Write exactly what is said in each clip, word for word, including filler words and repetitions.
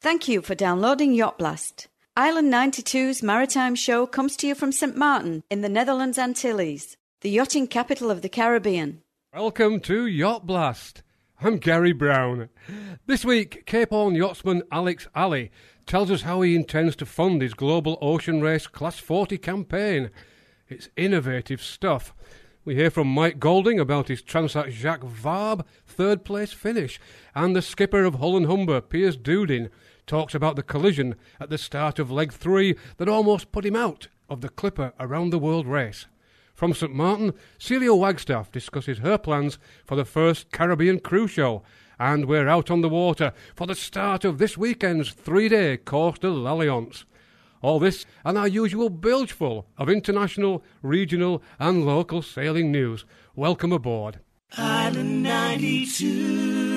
Thank you for downloading Yacht Blast. Island ninety-two's maritime show comes to you from Saint Martin in the Netherlands Antilles, the yachting capital of the Caribbean. Welcome to Yacht Blast. I'm Gary Brown. This week, Cape Horn yachtsman Alex Alley tells us how he intends to fund his global ocean race Class forty campaign. It's innovative stuff. We hear from Mike Golding about his Transat Jacques Vabre third place finish, and the skipper of Hull and Humber, Piers Doodin, talks about the collision at the start of leg three that almost put him out of the Clipper Around the World race. From Saint Martin, Celia Wagstaff discusses her plans for the first Caribbean cruise show, and we're out on the water for the start of this weekend's three-day Course de l'Alliance. All this and our usual bilgeful of international, regional and local sailing news. Welcome aboard. Island ninety-two.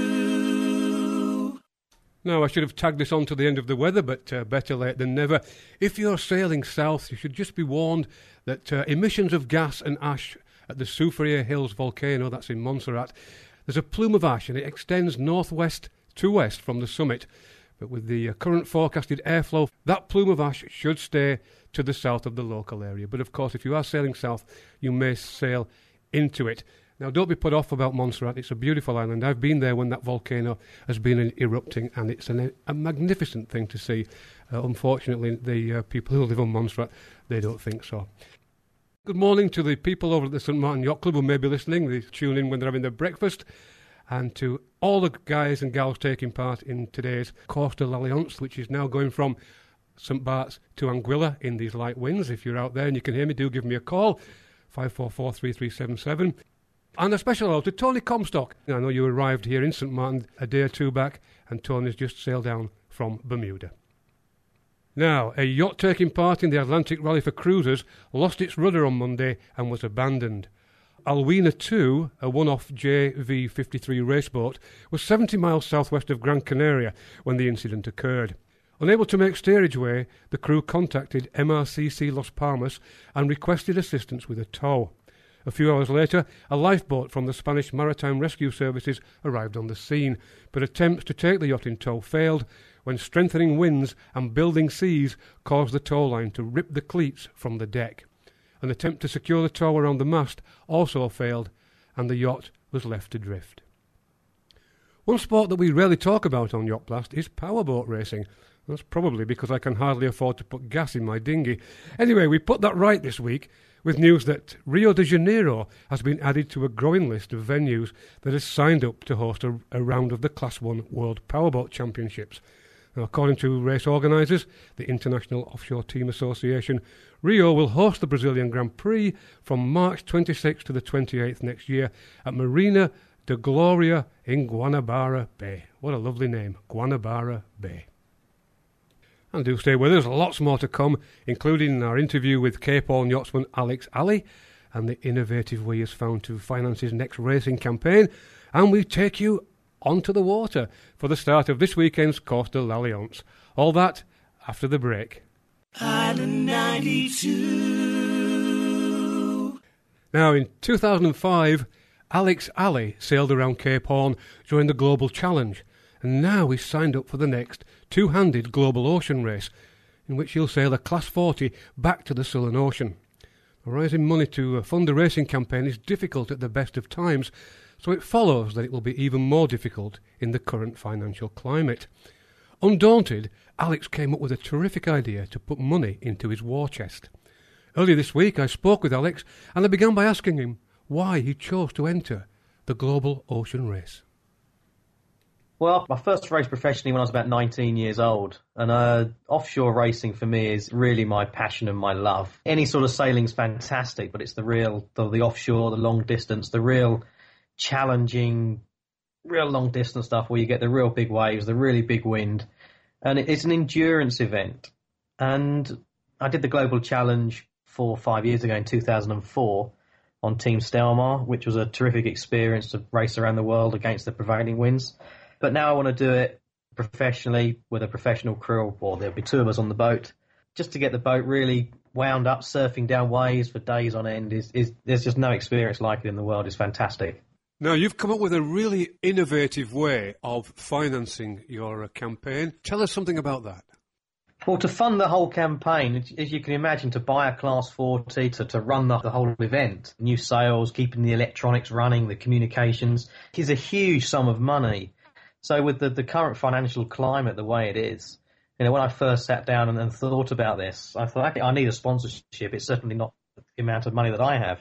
Now, I should have tagged this on to the end of the weather, but uh, better late than never. If you're sailing south, you should just be warned that uh, emissions of gas and ash at the Soufriere Hills volcano, that's in Montserrat, there's a plume of ash and it extends northwest to west from the summit. But with the uh, current forecasted airflow, that plume of ash should stay to the south of the local area. But of course, if you are sailing south, you may sail into it. Now, don't be put off about Montserrat. It's a beautiful island. I've been there when that volcano has been erupting, and it's an, a magnificent thing to see. Uh, unfortunately, the uh, people who live on Montserrat, they don't think so. Good morning to the people over at the Saint Martin Yacht Club who may be listening. They tune in when they're having their breakfast. And to all the guys and gals taking part in today's Course de l'Alliance, which is now going from Saint Bart's to Anguilla in these light winds. If you're out there and you can hear me, do give me a call, five four four, three three seven seven. And a special hello to Tony Comstock. I know you arrived here in Saint Martin a day or two back, and Tony's just sailed down from Bermuda. Now, a yacht taking part in the Atlantic Rally for Cruisers lost its rudder on Monday and was abandoned. Alwina two, a one-off J V fifty-three raceboat, was seventy miles southwest of Gran Canaria when the incident occurred. Unable to make steerageway, the crew contacted M R C C Las Palmas and requested assistance with a tow. A few hours later, a lifeboat from the Spanish Maritime Rescue Services arrived on the scene, but attempts to take the yacht in tow failed when strengthening winds and building seas caused the tow line to rip the cleats from the deck. An attempt to secure the tow around the mast also failed, and the yacht was left adrift. One sport that we rarely talk about on Yacht Blast is powerboat racing. That's probably because I can hardly afford to put gas in my dinghy. Anyway, we put that right this week with news that Rio de Janeiro has been added to a growing list of venues that has signed up to host a, a round of the Class one World Powerboat Championships. Now, according to race organisers, the International Offshore Team Association, Rio will host the Brazilian Grand Prix from March twenty-sixth to the twenty-eighth next year at Marina de Gloria in Guanabara Bay. What a lovely name, Guanabara Bay. And do stay with us, lots more to come, including our interview with Cape Horn yachtsman Alex Alley and the innovative way he has found to finance his next racing campaign. And we take you onto the water for the start of this weekend's Course de l'Alliance. All that after the break. Island ninety-two. Now, in two thousand five, Alex Alley sailed around Cape Horn during the Global Challenge, and now he's signed up for the next two-handed global ocean race, in which he'll sail a Class forty back to the Southern Ocean. Raising money to fund a racing campaign is difficult at the best of times, so it follows that it will be even more difficult in the current financial climate. Undaunted, Alex came up with a terrific idea to put money into his war chest. Earlier this week I spoke with Alex and I began by asking him why he chose to enter the global ocean race. Well, my first race professionally when I was about nineteen years old, and uh, offshore racing for me is really my passion and my love. Any sort of sailing's fantastic, but it's the real, the, the offshore, the long distance, the real challenging, real long distance stuff where you get the real big waves, the really big wind, and it, it's an endurance event. And I did the Global Challenge four or five years ago in two thousand four on Team Stelmar, which was a terrific experience to race around the world against the prevailing winds. But now I want to do it professionally with a professional crew, or there'll be two of us on the boat, just to get the boat really wound up, surfing down waves for days on end. Is, is There's just no experience like it in the world. It's fantastic. Now, you've come up with a really innovative way of financing your uh, campaign. Tell us something about that. Well, to fund the whole campaign, as you can imagine, to buy a Class forty, to, to run the, the whole event, new sales, keeping the electronics running, the communications, is a huge sum of money. So with the, the current financial climate the way it is, you know, when I first sat down and, and thought about this, I thought, okay, I need a sponsorship. It's certainly not the amount of money that I have.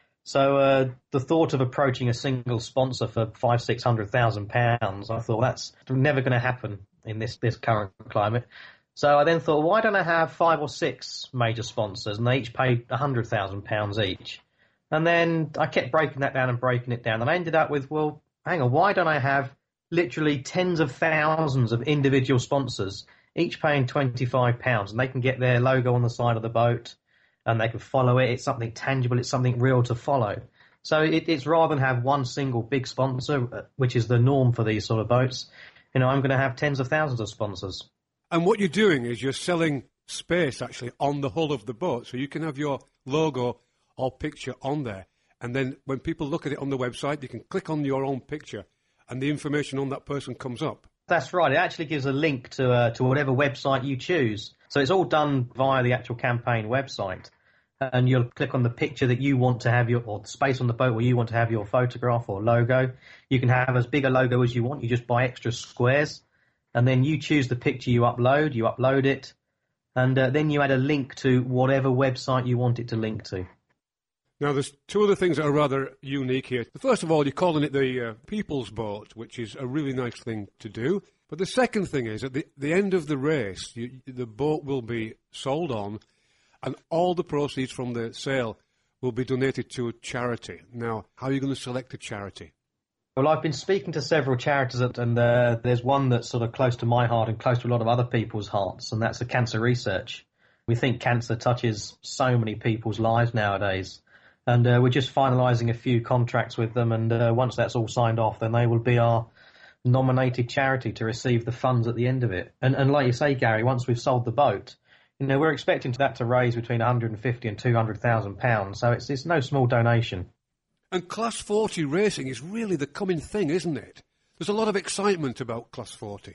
So uh, the thought of approaching a single sponsor for five, six hundred thousand pounds, I thought that's never going to happen in this, this current climate. So I then thought, why don't I have five or six major sponsors, and they each paid one hundred thousand pounds each? And then I kept breaking that down and breaking it down, and I ended up with, well, hang on, why don't I have literally tens of thousands of individual sponsors, each paying twenty-five pounds, and they can get their logo on the side of the boat, and they can follow it. It's something tangible. It's something real to follow. So it, it's rather than have one single big sponsor, which is the norm for these sort of boats, you know, I'm going to have tens of thousands of sponsors. And what you're doing is you're selling space, actually, on the hull of the boat. So you can have your logo or picture on there. And then when people look at it on the website, they can click on your own picture and the information on that person comes up. That's right. It actually gives a link to uh, to whatever website you choose. So it's all done via the actual campaign website. And you'll click on the picture that you want to have your, or the space on the boat where you want to have your photograph or logo. You can have as big a logo as you want. You just buy extra squares. And then you choose the picture you upload, you upload it, and uh, then you add a link to whatever website you want it to link to. Now, there's two other things that are rather unique here. First of all, you're calling it the uh, People's Boat, which is a really nice thing to do. But the second thing is, at the, the end of the race, you, the boat will be sold on, and all the proceeds from the sale will be donated to a charity. Now, how are you going to select a charity? Well, I've been speaking to several charities, and uh, there's one that's sort of close to my heart and close to a lot of other people's hearts, and that's the cancer research. We think cancer touches so many people's lives nowadays, and uh, we're just finalising a few contracts with them, and uh, once that's all signed off, then they will be our nominated charity to receive the funds at the end of it. And, and like you say, Gary, once we've sold the boat, you know, we're expecting that to raise between one hundred fifty and two hundred thousand pounds, so it's, it's no small donation. And Class forty racing is really the coming thing, isn't it? There's a lot of excitement about Class forty.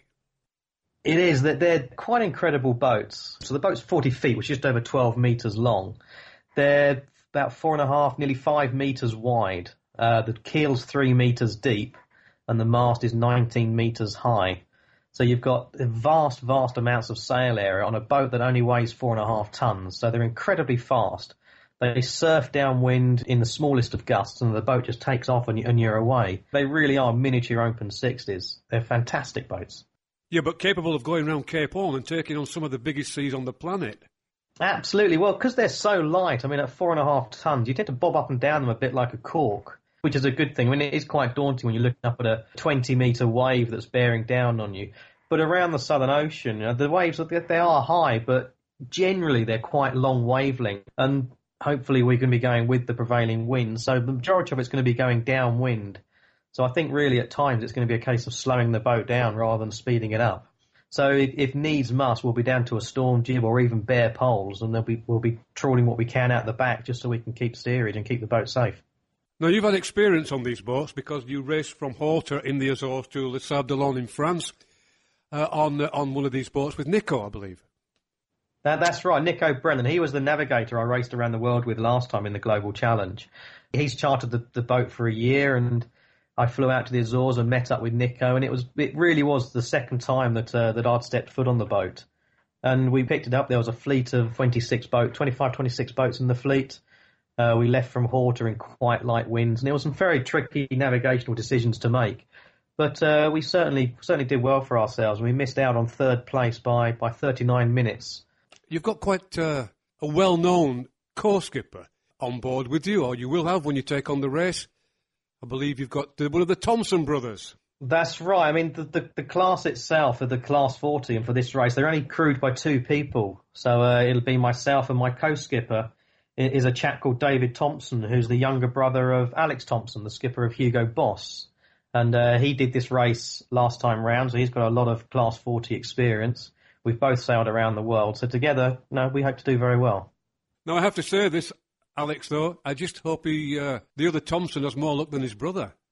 It is. That they're quite incredible boats. So the boat's forty feet, which is just over twelve metres long. They're about four and a half, nearly five metres wide. Uh, the keel's three metres deep, and the mast is nineteen metres high. So you've got vast, vast amounts of sail area on a boat that only weighs four and a half tonnes. So they're incredibly fast. They surf downwind in the smallest of gusts, and the boat just takes off and, and you're away. They really are miniature open sixties. They're fantastic boats. Yeah, but capable of going around Cape Horn and taking on some of the biggest seas on the planet. Absolutely. Well, because they're so light, I mean, at four and a half tonnes, you tend to bob up and down them a bit like a cork, which is a good thing. I mean, it is quite daunting when you're looking up at a twenty-metre wave that's bearing down on you. But around the Southern Ocean, you know, the waves, they are high, but generally they're quite long wavelength. And hopefully we can be going with the prevailing wind. So the majority of it's going to be going downwind. So I think really at times it's going to be a case of slowing the boat down rather than speeding it up. So if, if needs must, we'll be down to a storm jib or even bare poles, and they'll be, we'll be trawling what we can out the back just so we can keep steerage and keep the boat safe. Now, you've had experience on these boats because you raced from Horta in the Azores to Le Sable d'Olonne in France uh, on, uh, on one of these boats with Nico, I believe. That, that's right, Nico Brennan. He was the navigator I raced around the world with last time in the Global Challenge. He's chartered the, the boat for a year, and I flew out to the Azores and met up with Nico, and it was it really was the second time that uh, that I'd stepped foot on the boat. And we picked it up. There was a fleet of twenty-six boats, twenty-five, twenty-six boats in the fleet. Uh, we left from Horta in quite light winds, and there were some very tricky navigational decisions to make. But uh, we certainly certainly did well for ourselves. We missed out on third place by, by thirty-nine minutes. You've got quite uh, a well-known co-skipper on board with you, or you will have when you take on the race. I believe you've got one of the Thompson brothers. That's right. I mean, the, the, the class itself, the Class forty, and for this race, they're only crewed by two people. So uh, it'll be myself and my co-skipper is a chap called David Thompson, who's the younger brother of Alex Thompson, the skipper of Hugo Boss. And uh, he did this race last time round, so he's got a lot of Class forty experience. We've both sailed around the world, so together, no, we hope to do very well. Now, I have to say this, Alex, though, I just hope he, uh, the other Thompson has more luck than his brother.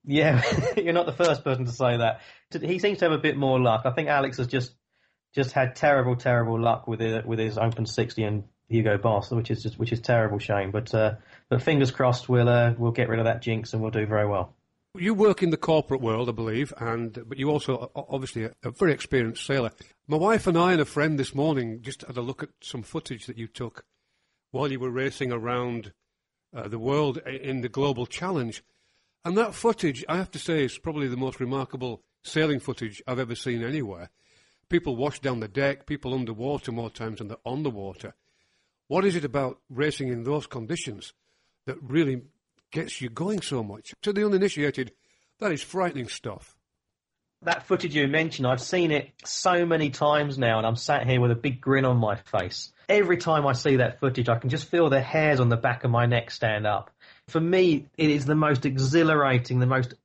Yeah, you're not the first person to say that. He seems to have a bit more luck. I think Alex has just just had terrible, terrible luck with it, with his Open sixty and Hugo Boss, which is just which is terrible shame. But uh, but fingers crossed, we'll uh, we'll get rid of that jinx and we'll do very well. You work in the corporate world, I believe, and but you also are obviously a, a very experienced sailor. My wife and I and a friend this morning just had a look at some footage that you took while you were racing around uh, the world in the Global Challenge. And that footage, I have to say, is probably the most remarkable sailing footage I've ever seen anywhere. People wash down the deck, people underwater more times than they're on the water. What is it about racing in those conditions that really gets you going so much? To the uninitiated, that is frightening stuff. That footage you mentioned, I've seen it so many times now, and I'm sat here with a big grin on my face. Every time I see that footage, I can just feel the hairs on the back of my neck stand up. For me, it is the most exhilarating, the most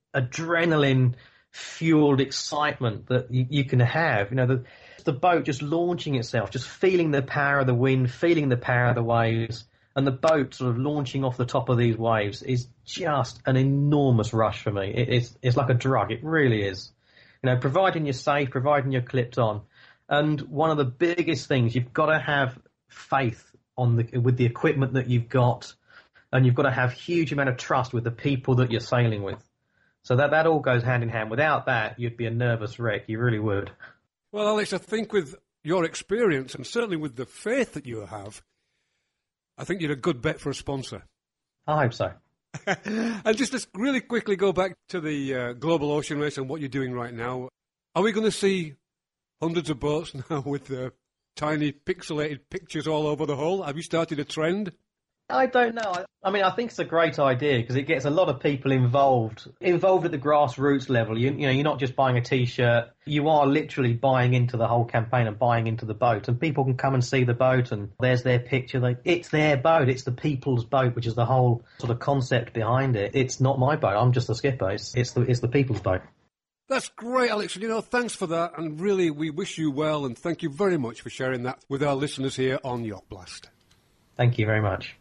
adrenaline-fueled excitement that you, you can have. You know, the, the boat just launching itself, just feeling the power of the wind, feeling the power of the waves, and the boat sort of launching off the top of these waves is just an enormous rush for me. It, it's, it's like a drug. It really is. You know, providing you're safe, providing you're clipped on. And one of the biggest things, you've got to have faith on the, with the equipment that you've got, and you've got to have huge amount of trust with the people that you're sailing with. So that, that all goes hand in hand. Without that, you'd be a nervous wreck. You really would. Well, Alex, I think with your experience, and certainly with the faith that you have, I think you're a good bet for a sponsor. I hope so. And just to really quickly go back to the uh, Global Ocean Race and what you're doing right now, are we going to see hundreds of boats now with uh, tiny pixelated pictures all over the hull? Have you started a trend? I don't know. I mean, I think it's a great idea because it gets a lot of people involved, involved at the grassroots level. You, you know, you're not just buying a T-shirt. You are literally buying into the whole campaign and buying into the boat. And people can come and see the boat and there's their picture. They, it's their boat. It's the people's boat, which is the whole sort of concept behind it. It's not my boat. I'm just the skipper. It's, it's, the, it's the people's boat. That's great, Alex. And, you know, thanks for that. And really, we wish you well. And thank you very much for sharing that with our listeners here on Yacht Blast. Thank you very much.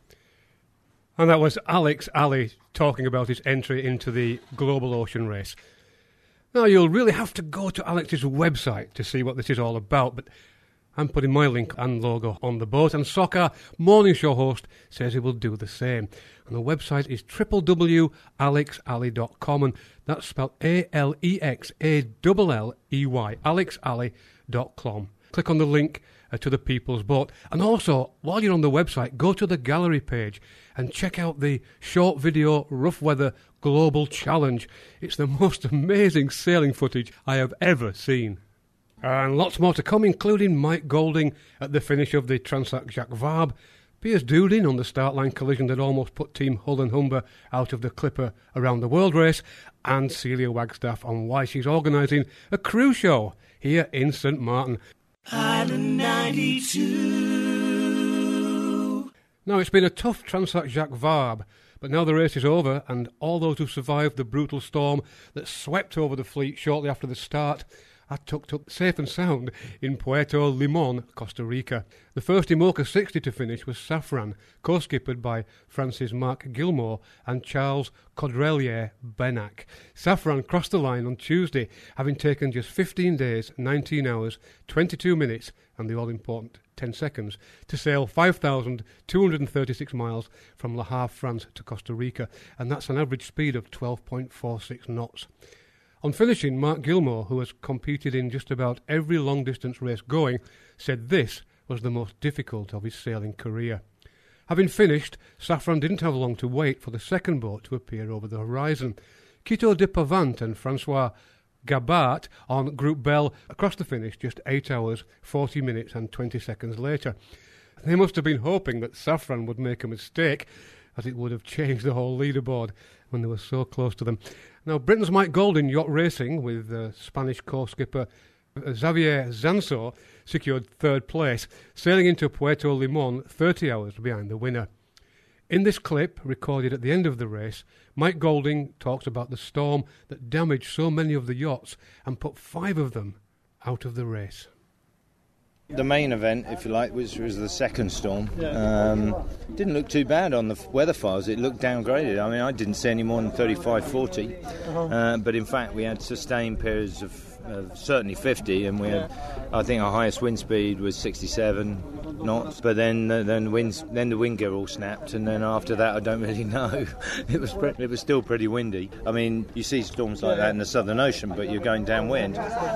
And that was Alex Alley talking about his entry into the Global Ocean Race. Now, you'll really have to go to Alex's website to see what this is all about, but I'm putting my link and logo on the boat, and Soccer morning show host says he will do the same. And the website is w w w dot alex alley dot com, and that's spelled A L E X A L L E Y, alex alley dot com. Click on the link uh, to the People's Boat. And also, while you're on the website, go to the gallery page and check out the short video Rough Weather Global Challenge. It's the most amazing sailing footage I have ever seen. And lots more to come, including Mike Golding at the finish of the Transact Jacques Vabre, Piers Doodin on the start line collision that almost put Team Hull and Humber out of the Clipper around the World Race, and Celia Wagstaff on why she's organising a cruise show here in Saint Martin. Island ninety-two. Now, it's been a tough Transact Jacques Vabre, but now the race is over, and all those who survived the brutal storm that swept over the fleet shortly after the start are tucked up safe and sound in Puerto Limon, Costa Rica. The first IMOCA sixty to finish was Safran, co-skippered by Francis Mark Gilmore and Charles Caudrelier Benac. Safran crossed the line on Tuesday, having taken just fifteen days, nineteen hours, twenty-two minutes, and the all-important ten seconds, to sail five thousand two hundred thirty-six miles from Le Havre, France to Costa Rica, and that's an average speed of twelve point four six knots. On finishing, Mark Gilmore, who has competed in just about every long-distance race going, said this was the most difficult of his sailing career. Having finished, Safran didn't have long to wait for the second boat to appear over the horizon. Quito de Pavant and Francois Gabart on Groupe Belle across the finish just eight hours, forty minutes and twenty seconds later. They must have been hoping that Safran would make a mistake, as it would have changed the whole leaderboard when they were so close to them. Now, Britain's Mike Golding Yacht Racing, with uh, Spanish co-skipper uh, Xavier Zanso, secured third place, sailing into Puerto Limon thirty hours behind the winner. In this clip, recorded at the end of the race, Mike Golding talks about the storm that damaged so many of the yachts and put five of them out of the race. The main event, if you like, which was the second storm, um, didn't look too bad on the weather files. It looked downgraded. I mean, I didn't see any more than thirty-five, forty, uh-huh. uh, but in fact we had sustained periods of uh, certainly fifty, and we had, I think our highest wind speed was sixty-seven knots. But then, uh, then the winds, then the wind gear all snapped, and then after that, I don't really know. it was pre- it was still pretty windy. I mean, you see storms like that in the Southern Ocean, but you're going downwind,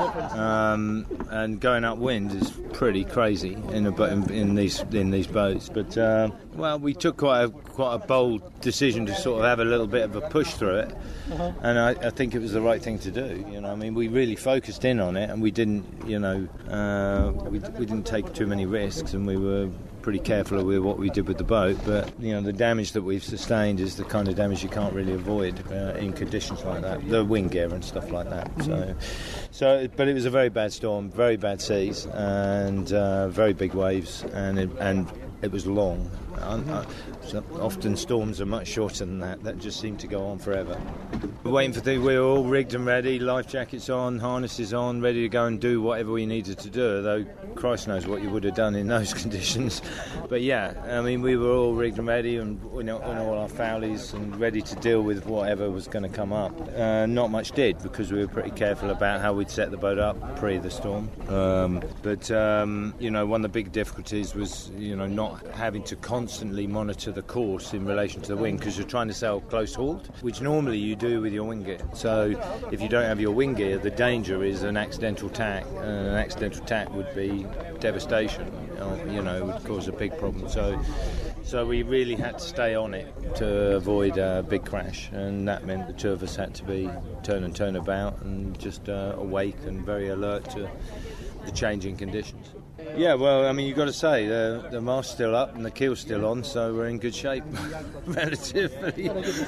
um, and going upwind is pretty crazy in, a, in, in these in these boats. But uh, well, we took quite a quite a bold decision to sort of have a little bit of a push through it, uh-huh. and I, I think it was the right thing to do. You know, I mean, we really focused in on it, and we didn't, you know, uh, we we didn't take too many risks, and we were pretty careful with what we did with the boat. But you know, the damage that we've sustained is the kind of damage you can't really avoid uh, in conditions like that, the wind gear and stuff like that. Mm-hmm. So, so, but it was a very bad storm, very bad seas, and uh, very big waves, and it, and it was long. Uh, so often storms are much shorter than that. That just seemed to go on forever. We're waiting for the. We were all rigged and ready, life jackets on, harnesses on, ready to go and do whatever we needed to do. Though Christ knows what you would have done in those conditions. But yeah, I mean, we were all rigged and ready, and you know, in all our foulies, and ready to deal with whatever was going to come up. Uh, not much did, because we were pretty careful about how we'd set the boat up pre the storm. Um, but um, you know, one of the big difficulties was, you know, not having to constantly monitor the course in relation to the wind, because you're trying to sail close hauled, which normally you do with your wind gear. So if you don't have your wind gear, the danger is an accidental tack, and an accidental tack would be devastation. You know, it would cause a big problem. So so we really had to stay on it to avoid a big crash, and that meant the two of us had to be turn and turn about and just uh, awake and very alert to the changing conditions. Yeah, well, I mean, you've got to say, the, the mast's still up and the keel's still on, so we're in good shape, relatively,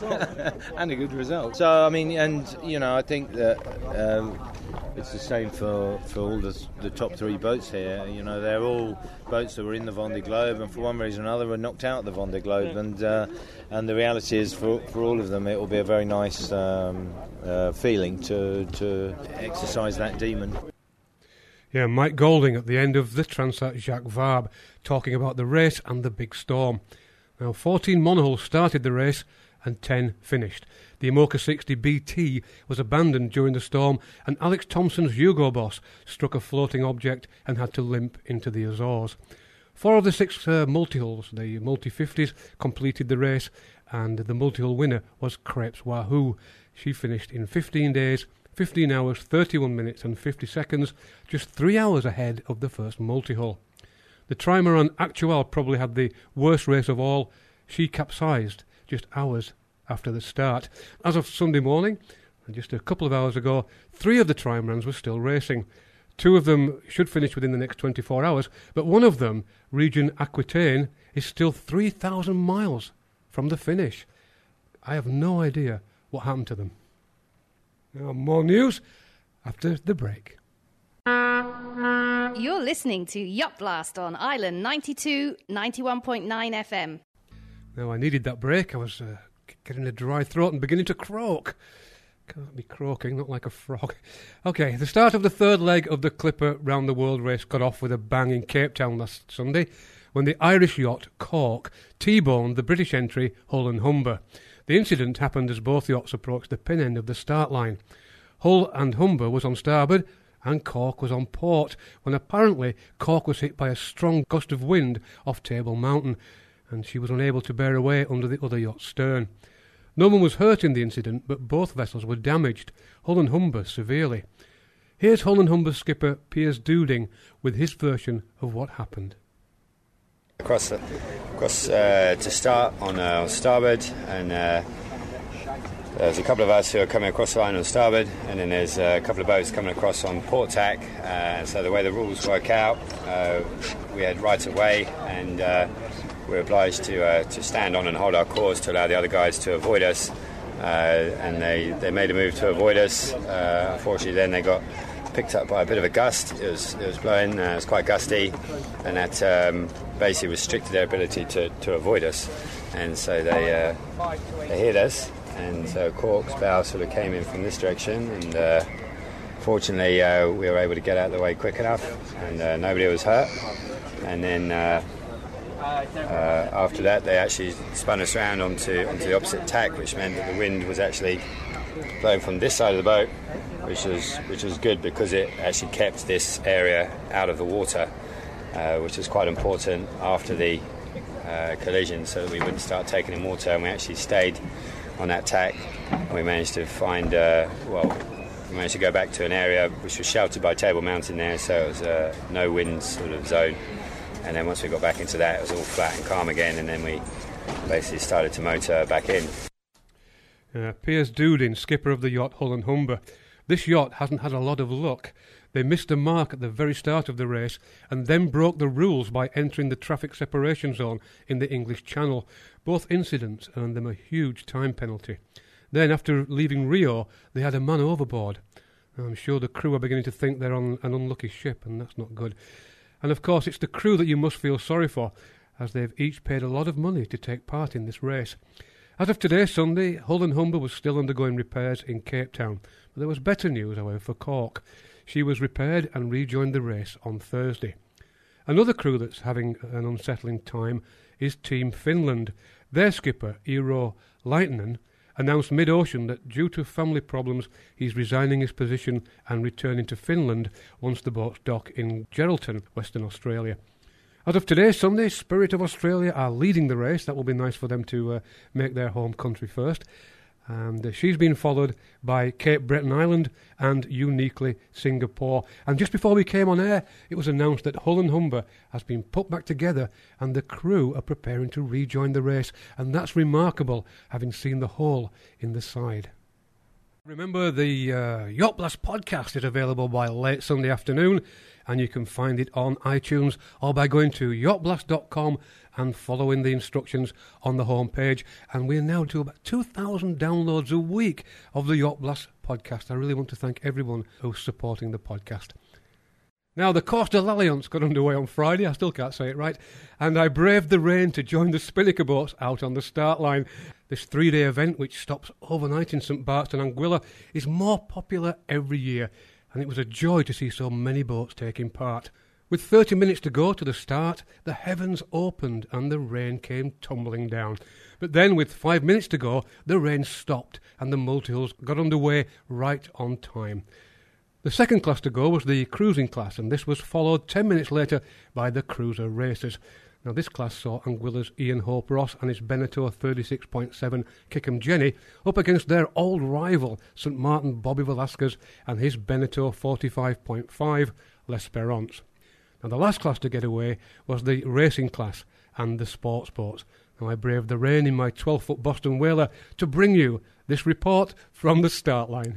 and a good result. So, I mean, and, you know, I think that um, it's the same for, for all the, the top three boats here. You know, they're all boats that were in the Vendée Globe, and for one reason or another were knocked out of the Vendée Globe, and uh, and the reality is, for for all of them, it will be a very nice um, uh, feeling to, to exercise that demon. Yeah, Mike Golding at the end of the Transat Jacques Vabre, talking about the race and the big storm. Now, fourteen monohulls started the race and ten finished. The Imoca sixty B T was abandoned during the storm, and Alex Thompson's Hugo Boss struck a floating object and had to limp into the Azores. Four of the six uh, multi-hulls, the multi-fifties, completed the race, and the multi-hull winner was Crepes Wahoo. She finished in fifteen days, fifteen hours, thirty-one minutes and fifty seconds, just three hours ahead of the first multi-hull. The Trimaran Actual probably had the worst race of all. She capsized just hours after the start. As of Sunday morning, just a couple of hours ago, three of the Trimarans were still racing. Two of them should finish within the next twenty-four hours, but one of them, Region Aquitaine, is still three thousand miles from the finish. I have no idea what happened to them. Now, more news after the break. You're listening to Yacht Blast on Island ninety-two, ninety-one point nine F M. Now, I needed that break. I was uh, getting a dry throat and beginning to croak. Can't be croaking, not like a frog. Okay, the start of the third leg of the Clipper Round the World race got off with a bang in Cape Town last Sunday when the Irish yacht Cork T-boned the British entry Hull and Humber. The incident happened as both yachts approached the pin end of the start line. Hull and Humber was on starboard and Cork was on port, when apparently Cork was hit by a strong gust of wind off Table Mountain, and she was unable to bear away under the other yacht's stern. No one was hurt in the incident, but both vessels were damaged, Hull and Humber severely. Here's Hull and Humber skipper Piers Dooding with his version of what happened. Across, the, across uh, to start on uh, starboard, and uh, there's a couple of us who are coming across the line on starboard, and then there's a couple of boats coming across on port tack. Uh, so the way the rules work out, uh, we had right of way, and uh, we're obliged to uh, to stand on and hold our course to allow the other guys to avoid us. Uh, and they, they made a move to avoid us. Uh, unfortunately, then they got picked up by a bit of a gust. It was it was blowing. Uh, it was quite gusty, and that um, basically restricted their ability to, to avoid us. And so they uh, they hit us, and so Cork's bow sort of came in from this direction, and uh, fortunately, uh, we were able to get out of the way quick enough, and uh, nobody was hurt. And then uh, uh, after that, they actually spun us around onto, onto the opposite tack, which meant that the wind was actually blowing from this side of the boat, which was which was good because it actually kept this area out of the water, uh, which was quite important after the uh, collision, so that we wouldn't start taking in water. And we actually stayed on that tack, and we managed to find uh, well. We managed to go back to an area which was sheltered by Table Mountain there, so it was a no wind sort of zone. And then once we got back into that, it was all flat and calm again, and then we basically started to motor back in. Uh, Piers Doodin, skipper of the yacht Hull and Humber. This yacht hasn't had a lot of luck. They missed a mark at the very start of the race and then broke the rules by entering the traffic separation zone in the English Channel. Both incidents earned them a huge time penalty. Then, after leaving Rio, they had a man overboard. I'm sure the crew are beginning to think they're on an unlucky ship, and that's not good. And of course, it's the crew that you must feel sorry for, as they've each paid a lot of money to take part in this race. As of today, Sunday, Hull and Humber was still undergoing repairs in Cape Town, but there was better news, however, for Cork. She was repaired and rejoined the race on Thursday. Another crew that's having an unsettling time is Team Finland. Their skipper, Eero Laitinen, announced mid-ocean that due to family problems he's resigning his position and returning to Finland once the boats dock in Geraldton, Western Australia. As of today, Sunday, Spirit of Australia are leading the race. That will be nice for them to uh, make their home country first. And uh, she's been followed by Cape Breton Island and uniquely Singapore. And just before we came on air, it was announced that Hull and Humber has been put back together and the crew are preparing to rejoin the race. And that's remarkable, having seen the hole in the side. Remember, the uh, Yacht Blast podcast is available by late Sunday afternoon, and you can find it on iTunes or by going to yacht blast dot com and following the instructions on the home page. And we're now to about two thousand downloads a week of the Yacht Blast podcast. I really want to thank everyone who's supporting the podcast. Now, the Costa L'Alliance got underway on Friday, I still can't say it right, and I braved the rain to join the Spinnaker boats out on the start line. This three-day event, which stops overnight in Saint Barts and Anguilla, is more popular every year, and it was a joy to see so many boats taking part. With thirty minutes to go to the start, the heavens opened and the rain came tumbling down. But then, with five minutes to go, the rain stopped and the multihulls got underway right on time. The second class to go was the cruising class, and this was followed ten minutes later by the cruiser racers. Now, this class saw Anguilla's Ian Hope Ross and his Beneteau thirty-six point seven Kickham Jenny up against their old rival, Saint Martin Bobby Velasquez, and his Beneteau forty-five point five L'Espérance. Now, the last class to get away was the racing class and the sports boats. Now, I braved the rain in my twelve-foot Boston Whaler to bring you this report from the start line.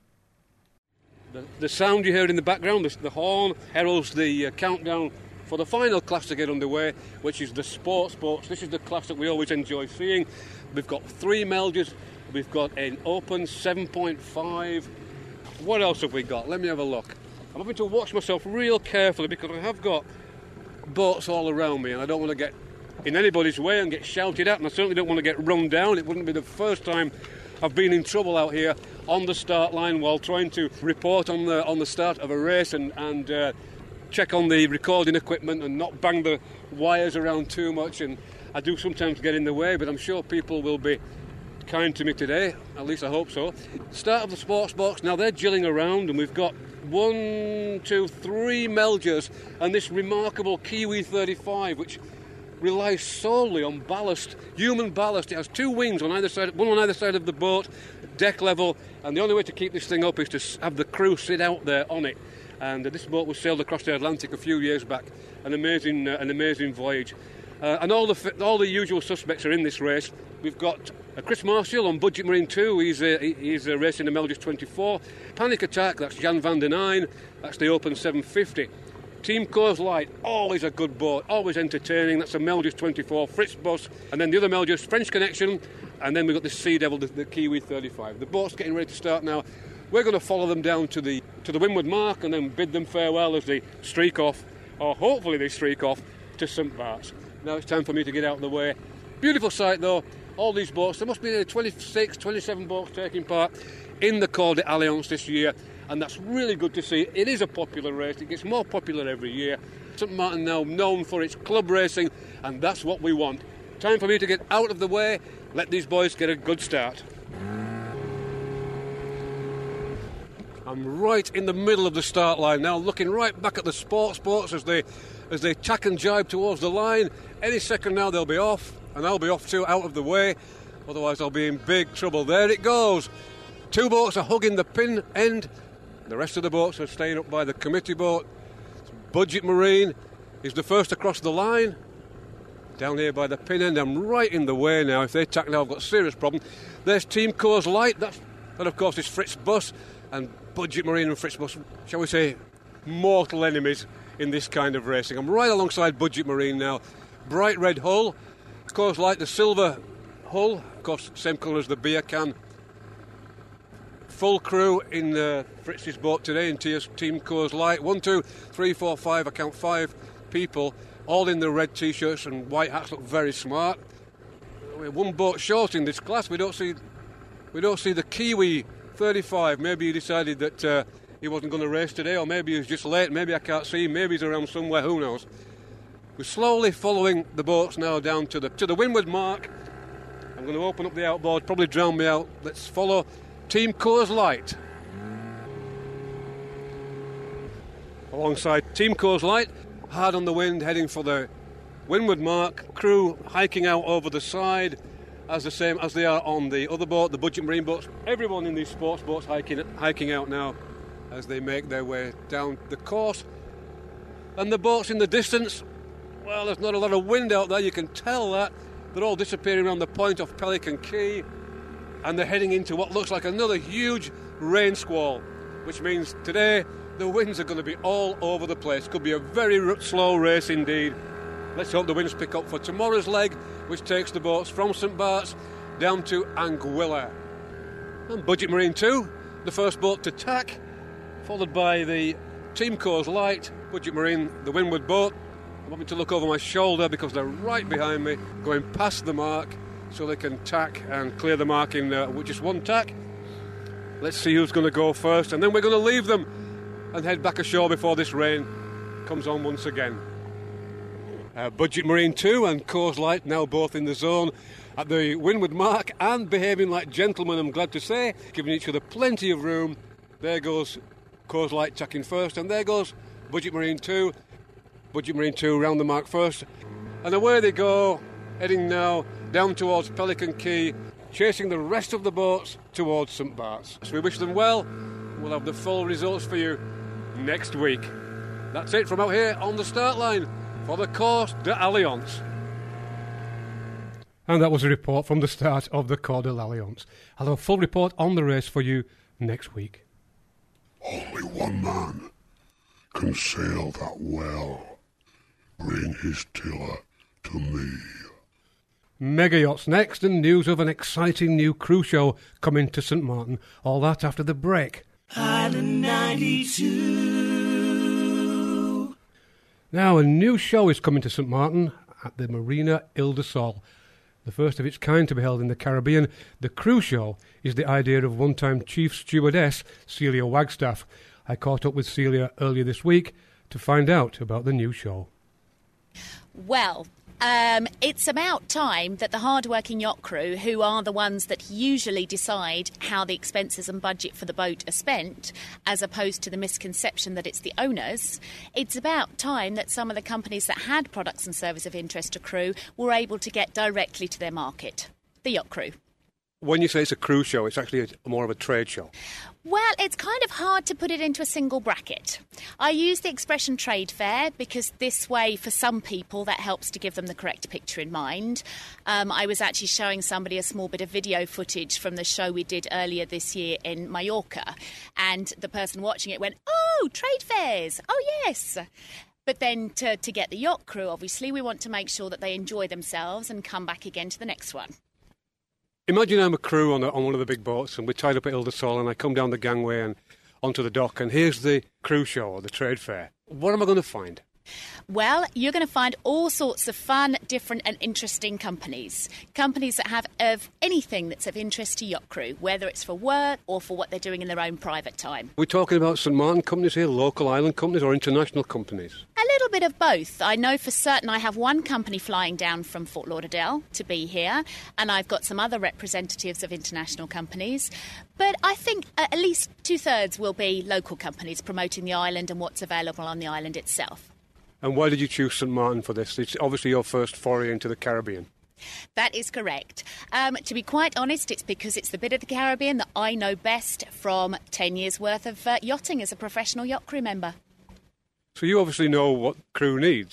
The, the sound you heard in the background, the, the horn, heralds the uh, countdown for the final class to get underway, which is the sports boats. This is the class that we always enjoy seeing. We've got three Melgers, we've got an open seven point five. What else have we got? Let me have a look. I'm having to watch myself real carefully because I have got boats all around me and I don't want to get in anybody's way and get shouted at, and I certainly don't want to get run down. It wouldn't be the first time I've been in trouble out here on the start line while trying to report on the on the start of a race and, and uh, check on the recording equipment and not bang the wires around too much, and I do sometimes get in the way, but I'm sure people will be kind to me today, at least I hope so. Start of the sports box, now they're jilling around and we've got one, two, three Melgers and this remarkable Kiwi thirty-five which relies solely on ballast, human ballast. It has two wings on either side, one on either side of the boat, deck level, and the only way to keep this thing up is to have the crew sit out there on it. And uh, this boat was sailed across the Atlantic a few years back. An amazing, uh, an amazing voyage. Uh, and all the all the usual suspects are in this race. We've got uh, Chris Marshall on Budget Marine two. He's uh, he's uh, racing the Melgers twenty-four. Panic Attack. That's Jan van den Eyne. That's the Open seven fifty. Team Coors Light, always a good boat, always entertaining. That's a Melgers twenty-four, Fritz Bus, and then the other Melgers, French Connection, and then we've got the Sea Devil, the, the Kiwi thirty-five. The boat's getting ready to start now. We're going to follow them down to the to the windward mark and then bid them farewell as they streak off, or hopefully they streak off, to Saint Barts. Now it's time for me to get out of the way. Beautiful sight though, all these boats. There must be twenty-six, twenty-seven boats taking part in the Corps d'Alliance this year. and that's really good to see. It is a popular race. It gets more popular every year. St Martin now known for its club racing, and that's what we want. Time for me to get out of the way, let these boys get a good start. I'm right in the middle of the start line now, looking right back at the sports boats as they as they tack and jibe towards the line. Any second now they'll be off, and I'll be off too, out of the way. Otherwise I'll be in big trouble. There it goes. Two boats are hugging the pin end. The rest of the boats are staying up by the committee boat. Budget Marine is the first across the line. Down here by the pin end, I'm right in the way now. If they tack now, I've got a serious problem. There's Team Coors Light. That's, that, of course, is Fritz Bus. And Budget Marine and Fritz Bus, shall we say, mortal enemies in this kind of racing. I'm right alongside Budget Marine now. Bright red hull. Coors Light, the silver hull. Of course, same colour as the beer can. Full crew in uh, Fritz's boat today in Team Coors Light. One, two, three, four, five. I count five people, all in the red T-shirts and white hats. Look very smart. We're one boat short in this class. We don't see, we don't see the Kiwi thirty-five. Maybe he decided that uh, he wasn't going to race today, or maybe he was just late. Maybe I can't see him. Maybe he's around somewhere. Who knows? We're slowly following the boats now down to the to the windward mark. I'm going to open up the outboard. Probably drown me out. Let's follow Team Coors Light. Alongside Team Coors Light, hard on the wind, heading for the windward mark. Crew hiking out over the side, as the same as they are on the other boat, the Budget Marine boats. Everyone in these sports boats hiking hiking out now as they make their way down the course. And the boats in the distance, well, there's not a lot of wind out there, you can tell that. They're all disappearing around the point off Pelican Key, and they're heading into what looks like another huge rain squall, which means today the winds are going to be all over the place. Could be a very r- slow race indeed. Let's hope the winds pick up for tomorrow's leg, which takes the boats from St Bart's down to Anguilla. And Budget Marine two, the first boat to tack, followed by the Team Coors Light, Budget Marine, the windward boat. I want me to look over my shoulder because they're right behind me, going past the mark, so they can tack and clear the mark in uh, just one tack. Let's see who's going to go first, and then we're going to leave them and head back ashore before this rain comes on once again. Uh, Budget Marine two and Coors Light now both in the zone at the windward mark and behaving like gentlemen, I'm glad to say, giving each other plenty of room. There goes Coors Light tacking first, and there goes Budget Marine two. Budget Marine two round the mark first. And away they go, heading now down towards Pelican Key, chasing the rest of the boats towards St Bart's. So we wish them well. We'll have the full results for you next week. That's it from out here on the start line for the Course d'Alliance. And that was a report from the start of the Course d'Alliance. I'll have a full report on the race for you next week. Only one man can sail that well. Bring his tiller to me. Mega yachts next, and news of an exciting new cruise show coming to St Martin. All that after the break. Island ninety-two. Now, a new show is coming to St Martin at the Marina Ile de Sol. The first of its kind to be held in the Caribbean. The cruise show is the idea of one-time chief stewardess Celia Wagstaff. I caught up with Celia earlier this week to find out about the new show. Well, um, it's about time that the hard-working yacht crew, who are the ones that usually decide how the expenses and budget for the boat are spent, as opposed to the misconception that it's the owners, it's about time that some of the companies that had products and service of interest to crew were able to get directly to their market, the yacht crew. When you say it's a cruise show, it's actually a, more of a trade show. Well, it's kind of hard to put it into a single bracket. I use the expression trade fair because this way, for some people, that helps to give them the correct picture in mind. Um, I was actually showing somebody a small bit of video footage from the show we did earlier this year in Mallorca, and the person watching it went, "Oh, trade fairs, oh yes." But then to, to get the yacht crew, obviously, we want to make sure that they enjoy themselves and come back again to the next one. Imagine I'm a crew on, a, on one of the big boats and we're tied up at Ile de Sol and I come down the gangway and onto the dock and here's the cruise show or the trade fair. What am I going to find? Well, you're going to find all sorts of fun, different and interesting companies. Companies that have of anything that's of interest to Yacht Crew, whether it's for work or for what they're doing in their own private time. We're talking about Saint Martin companies here, local island companies or international companies? A little bit of both. I know for certain I have one company flying down from Fort Lauderdale to be here, and I've got some other representatives of international companies. But I think at least two-thirds will be local companies promoting the island and what's available on the island itself. And why did you choose Saint Martin for this? It's obviously your first foray into the Caribbean. That is correct. Um, to be quite honest, it's because it's the bit of the Caribbean that I know best from ten years' worth of uh, yachting as a professional yacht crew member. So you obviously know what crew needs.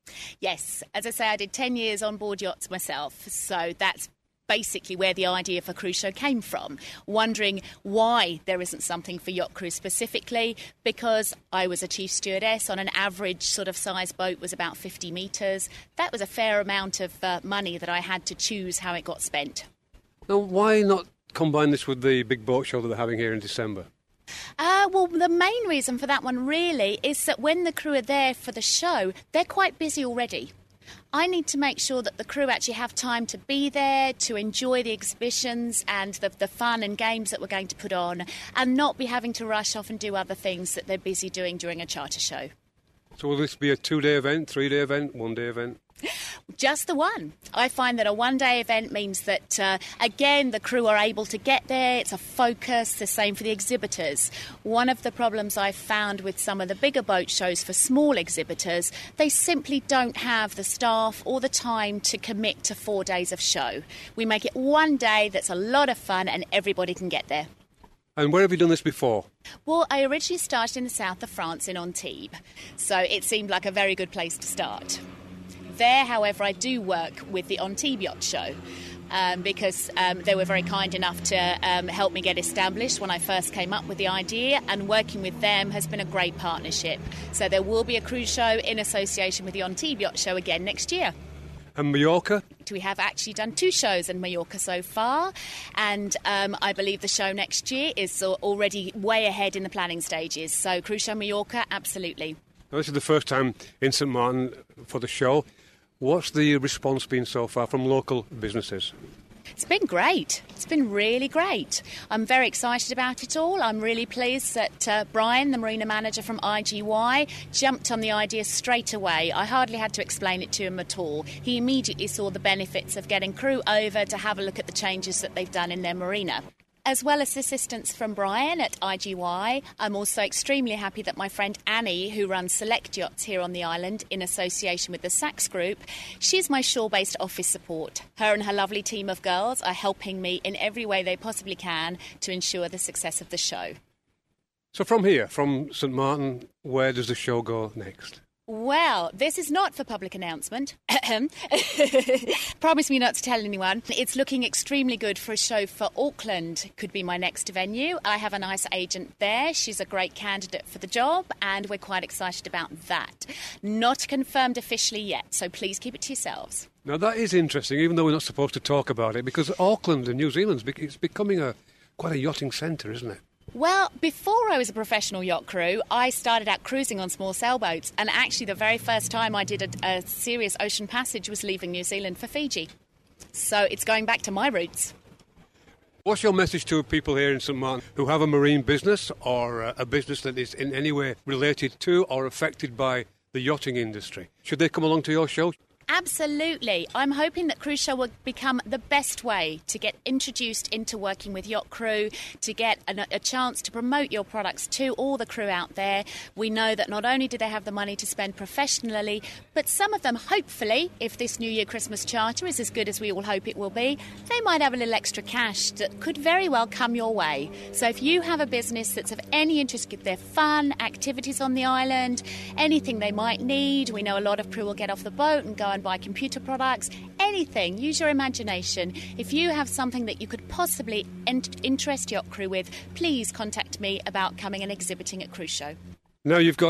Yes. As I say, I did ten years on board yachts myself, so that's basically where the idea for Cruise Show came from, wondering why there isn't something for yacht crew specifically, because I was a chief stewardess on an average sort of size boat was about fifty metres. That was a fair amount of uh, money that I had to choose how it got spent. Now, why not combine this with the big boat show that they're having here in December? Uh, well, the main reason for that one really is that when the crew are there for the show, they're quite busy already. I need to make sure that the crew actually have time to be there, to enjoy the exhibitions and the, the fun and games that we're going to put on, and not be having to rush off and do other things that they're busy doing during a charter show. So will this be a two-day event, three-day event, one-day event? Just the one. I find that a one-day event means that, uh, again, the crew are able to get there. It's a focus. The same for the exhibitors. One of the problems I've found with some of the bigger boat shows for small exhibitors, they simply don't have the staff or the time to commit to four days of show. We make it one day that's a lot of fun and everybody can get there. And where have you done this before? Well, I originally started in the south of France in Antibes, so it seemed like a very good place to start. There, however, I do work with the Antibes Yacht Show um, because um, they were very kind enough to um, help me get established when I first came up with the idea, and working with them has been a great partnership. So there will be a cruise show in association with the Antibes Yacht Show again next year. And Mallorca? We have actually done two shows in Mallorca so far, and um, I believe the show next year is already way ahead in the planning stages. So Cruise Show Mallorca, absolutely. Now, this is the first time in Saint Martin for the show. What's the response been so far from local businesses? It's been great. It's been really great. I'm very excited about it all. I'm really pleased that uh, Brian, the marina manager from I G Y, jumped on the idea straight away. I hardly had to explain it to him at all. He immediately saw the benefits of getting crew over to have a look at the changes that they've done in their marina. As well as assistance from Brian at I G Y, I'm also extremely happy that my friend Annie, who runs Select Yachts here on the island in association with the Sachs Group, she's my shore-based office support. Her and her lovely team of girls are helping me in every way they possibly can to ensure the success of the show. So from here, from Saint Martin, where does the show go next? Well, this is not for public announcement. Promise me not to tell anyone. It's looking extremely good for a show for Auckland. Could be my next venue. I have a nice agent there. She's a great candidate for the job, and we're quite excited about that. Not confirmed officially yet, so please keep it to yourselves. Now, that is interesting, even though we're not supposed to talk about it, because Auckland in New Zealand is becoming a quite a yachting centre, isn't it? Well, before I was a professional yacht crew, I started out cruising on small sailboats, and actually the very first time I did a, a serious ocean passage was leaving New Zealand for Fiji. So it's going back to my roots. What's your message to people here in Saint Martin who have a marine business or uh, a business that is in any way related to or affected by the yachting industry? Should they come along to your show? Absolutely. I'm hoping that Cruise Show will become the best way to get introduced into working with yacht crew, to get a, a chance to promote your products to all the crew out there. We know that not only do they have the money to spend professionally, but some of them, hopefully, if this New Year Christmas charter is as good as we all hope it will be, they might have a little extra cash that could very well come your way. So if you have a business that's of any interest, get their fun, activities on the island, anything they might need, we know a lot of crew will get off the boat and go and buy computer products, anything, use your imagination. If you have something that you could possibly ent- interest yacht crew with, please contact me about coming and exhibiting at Cruise Show. Now you've got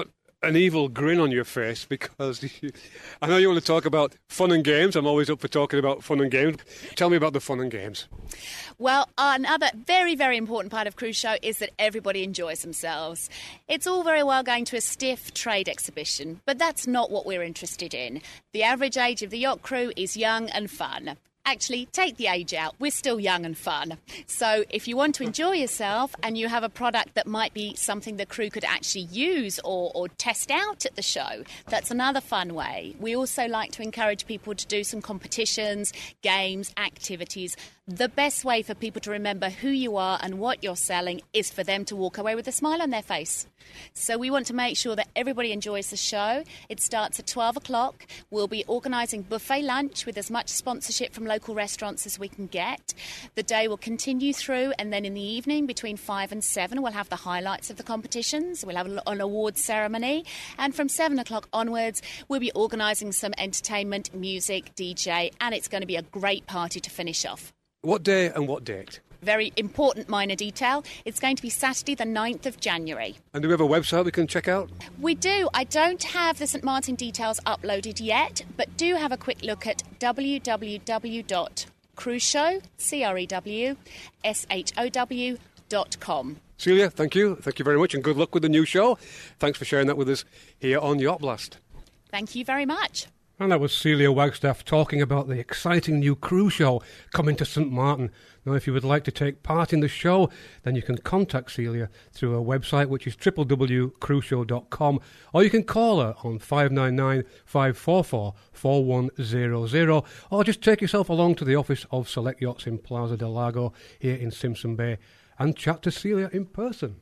an evil grin on your face because you, I know you want to talk about fun and games. I'm always up for talking about fun and games. Tell me about the fun and games. Well, another very, very important part of Cruise Show is that everybody enjoys themselves. It's all very well going to a stiff trade exhibition, but that's not what we're interested in. The average age of the yacht crew is young and fun. Actually, take the age out. We're still young and fun. So if you want to enjoy yourself and you have a product that might be something the crew could actually use or, or test out at the show, that's another fun way. We also like to encourage people to do some competitions, games, activities. The best way for people to remember who you are and what you're selling is for them to walk away with a smile on their face. So we want to make sure that everybody enjoys the show. It starts at twelve o'clock. We'll be organising buffet lunch with as much sponsorship from local restaurants as we can get. The day will continue through, and then in the evening between five and seven we'll have the highlights of the competitions. We'll have an awards ceremony, and from seven o'clock onwards we'll be organising some entertainment, music, D J, and it's going to be a great party to finish off. What day and what date? Very important minor detail. It's going to be Saturday the ninth of January. And do we have a website we can check out? We do. I don't have the St Martin details uploaded yet, but do have a quick look at w w w dot cruise show, C R E W S H O W dot com. Celia, thank you. Thank you very much, and good luck with the new show. Thanks for sharing that with us here on Yacht Blast. Thank you very much. And that was Celia Wagstaff talking about the exciting new cruise show coming to St Martin. Now, if you would like to take part in the show, then you can contact Celia through her website, which is w w w dot cruise show dot com, or you can call her on five nine nine, five four four, four one zero zero, or just take yourself along to the office of Select Yachts in Plaza del Lago here in Simpson Bay and chat to Celia in person.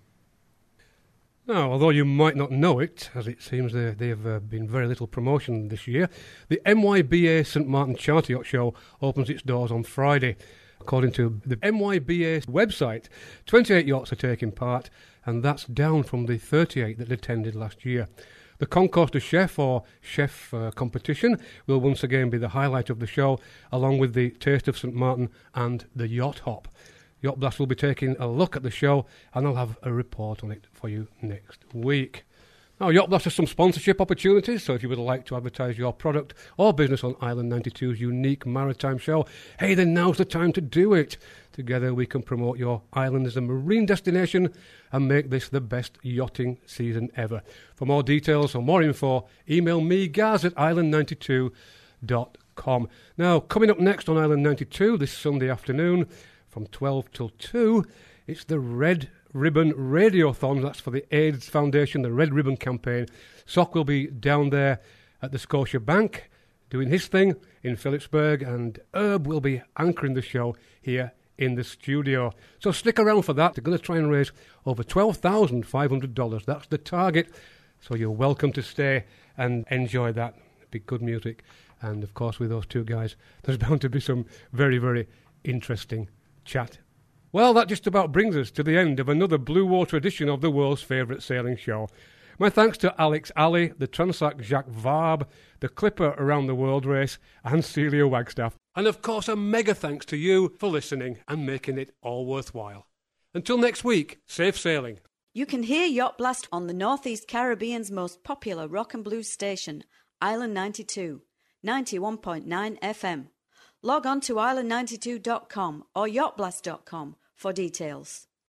Now, although you might not know it, as it seems there they have uh, been very little promotion this year, the M Y B A St Martin Charter Yacht Show opens its doors on Friday. According to the M Y B A website, twenty-eight yachts are taking part, and that's down from the thirty-eight that attended last year. The Concours de Chef, or Chef uh, competition, will once again be the highlight of the show, along with the Taste of St Martin and the Yacht Hop. Yacht Blast will be taking a look at the show, and I'll have a report on it for you next week. Now, Yacht Blast has some sponsorship opportunities, so if you would like to advertise your product or business on Island ninety-two's unique maritime show, hey, then now's the time to do it. Together we can promote your island as a marine destination and make this the best yachting season ever. For more details or more info, email me, Gaz, at island ninety-two dot com. Now, coming up next on Island ninety-two this Sunday afternoon, from twelve till two, it's the Red Ribbon Radiothon. That's for the AIDS Foundation, the Red Ribbon campaign. Sock will be down there at the Scotia Bank doing his thing in Phillipsburg, and Herb will be anchoring the show here in the studio. So stick around for that. They're going to try and raise over twelve thousand five hundred dollars. That's the target. So you're welcome to stay and enjoy that. Be good music. And, of course, with those two guys, there's bound to be some very, very interesting chat. Well, that just about brings us to the end of another Blue Water edition of the world's favourite sailing show. My thanks to Alex Alley, the Transac Jacques Vabre, the Clipper Around the World race, and Celia Wagstaff. And of course, a mega thanks to you for listening and making it all worthwhile. Until next week, safe sailing. You can hear Yacht Blast on the Northeast Caribbean's most popular rock and blues station, Island ninety-two, ninety-one point nine F M. Log on to island ninety-two dot com or yacht blast dot com for details.